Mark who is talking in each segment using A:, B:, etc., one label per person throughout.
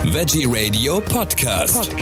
A: Veggie Radio Podcast.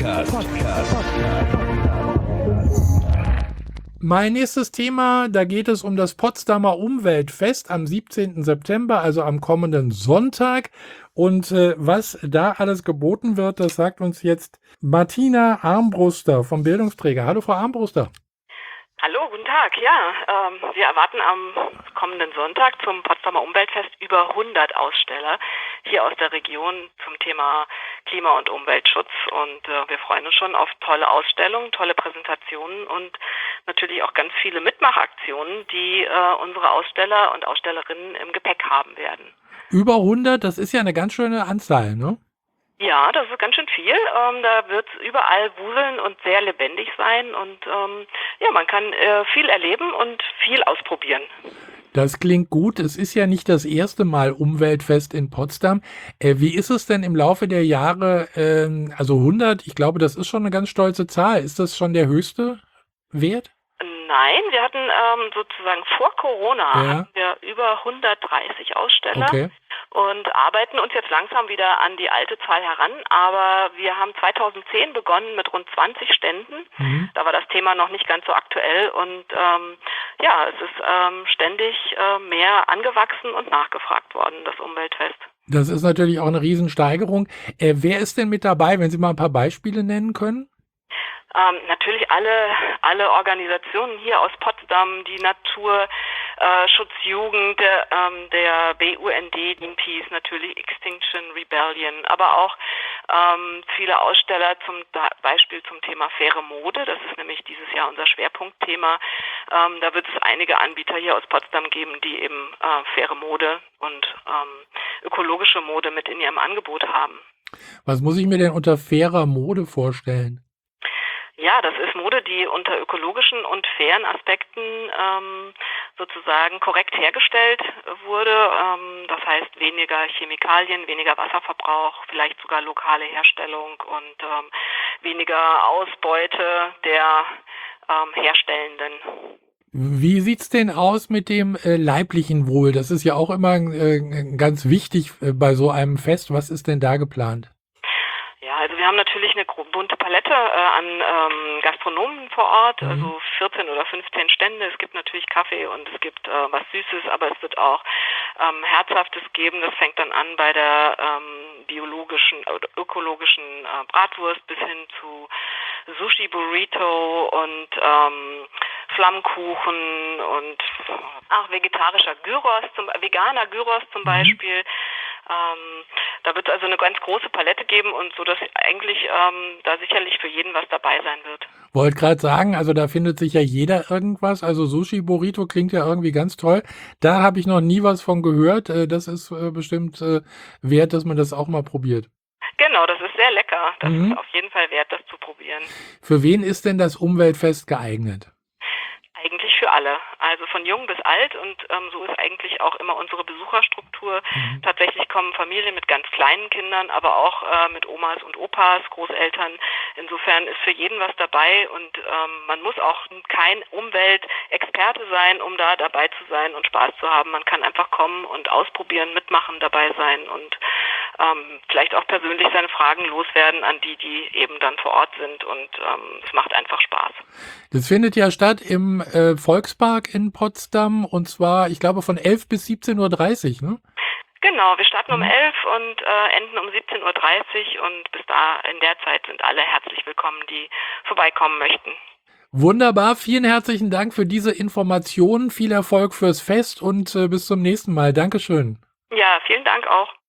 B: Mein nächstes Thema, da geht es um das Potsdamer Umweltfest am 17. September, also am kommenden Sonntag. Und was da alles geboten wird, das sagt uns jetzt Martina Armbruster vom Bildungsträger. Hallo, Frau Armbruster.
C: Hallo, guten Tag. Ja, wir erwarten am kommenden Sonntag zum Potsdamer Umweltfest über 100 Aussteller hier aus der Region zum Thema Klima- und Umweltschutz. Und wir freuen uns schon auf tolle Ausstellungen, tolle Präsentationen und natürlich auch ganz viele Mitmachaktionen, die unsere Aussteller und Ausstellerinnen im Gepäck haben werden.
B: Über 100, das ist ja eine ganz schöne Anzahl, ne?
C: Ja, das ist ganz schön viel. Da wird es überall wuseln und sehr lebendig sein. Und ja, man kann viel erleben und viel ausprobieren.
B: Das klingt gut. Es ist ja nicht das erste Mal Umweltfest in Potsdam. Wie ist es denn im Laufe der Jahre, also 100, ich glaube, das ist schon eine ganz stolze Zahl. Ist das schon der höchste Wert?
C: Nein, wir hatten sozusagen vor Corona hatten wir über 130 Aussteller.
B: Okay.
C: Und arbeiten uns jetzt langsam wieder an die alte Zahl heran. Aber wir haben 2010 begonnen mit rund 20 Ständen. Da war das Thema noch nicht ganz so aktuell. Und ja, es ist ständig mehr angewachsen und nachgefragt worden, das Umweltfest.
B: Das ist natürlich auch eine Riesensteigerung. Wer ist denn mit dabei, wenn Sie mal ein paar Beispiele nennen können?
C: Natürlich alle Organisationen hier aus Potsdam, die Naturschutzjugend, der BUND, Greenpeace, natürlich Extinction Rebellion, aber auch viele Aussteller zum Beispiel zum Thema faire Mode. Das ist nämlich dieses Jahr unser Schwerpunktthema. Da wird es einige Anbieter hier aus Potsdam geben, die eben faire Mode und ökologische Mode mit in ihrem Angebot haben.
B: Was muss ich mir denn unter fairer Mode vorstellen?
C: Ja, das ist Mode, die unter ökologischen und fairen Aspekten sozusagen korrekt hergestellt wurde. Das heißt weniger Chemikalien, weniger Wasserverbrauch, vielleicht sogar lokale Herstellung und weniger Ausbeute der Herstellenden.
B: Wie sieht's denn aus mit dem leiblichen Wohl? Das ist ja auch immer ganz wichtig bei so einem Fest. Was ist denn da geplant?
C: Ja, also wir haben natürlich eine bunte Palette an Gastronomen vor Ort, also 14 oder 15 Stände. Es gibt natürlich Kaffee und es gibt was Süßes, aber es wird auch Herzhaftes geben. Das fängt dann an bei der biologischen oder ökologischen Bratwurst bis hin zu Sushi Burrito und Flammkuchen und vegetarischer Gyros, veganer Gyros zum Beispiel. Da wird es also eine ganz große Palette geben und so, dass eigentlich da sicherlich für jeden was dabei sein wird.
B: Wollte gerade sagen, also da findet sich ja jeder irgendwas. Also Sushi Burrito klingt ja irgendwie ganz toll. Da habe ich noch nie was von gehört. Das ist bestimmt wert, dass man das auch mal probiert.
C: Genau, das ist sehr lecker. Das ist auf jeden Fall wert, das zu probieren.
B: Für wen ist denn das Umweltfest geeignet?
C: Eigentlich für alle, also von jung bis alt und so ist eigentlich auch immer unsere Besucherstruktur. Tatsächlich kommen Familien mit ganz kleinen Kindern, aber auch mit Omas und Opas, Großeltern. Insofern ist für jeden was dabei und man muss auch kein Umweltexperte sein, um da dabei zu sein und Spaß zu haben. Man kann einfach kommen und ausprobieren, mitmachen, dabei sein und vielleicht auch persönlich seine Fragen loswerden an die eben dann vor Ort sind und es macht einfach Spaß.
B: Das findet ja statt im Volkspark in Potsdam und zwar, ich glaube, von 11 bis 17:30 Uhr, ne?
C: Genau, wir starten um 11 und enden um 17:30 Uhr und bis da in der Zeit sind alle herzlich willkommen, die vorbeikommen möchten.
B: Wunderbar, vielen herzlichen Dank für diese Informationen, viel Erfolg fürs Fest und bis zum nächsten Mal. Dankeschön.
C: Ja, vielen Dank auch.